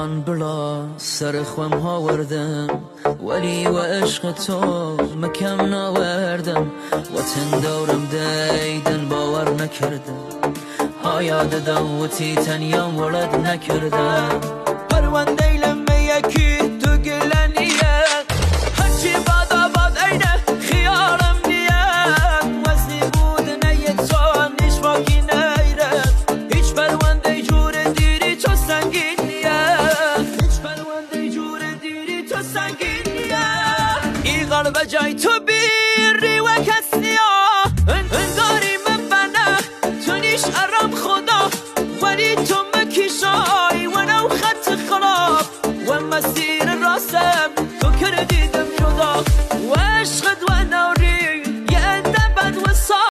جان بلا سر خوم ها وردم ولی و عشق تو مکم ناوردم و تن دورم دیدن باور نکردم ها یاد دوتی تنیام ورد نکردم پرونده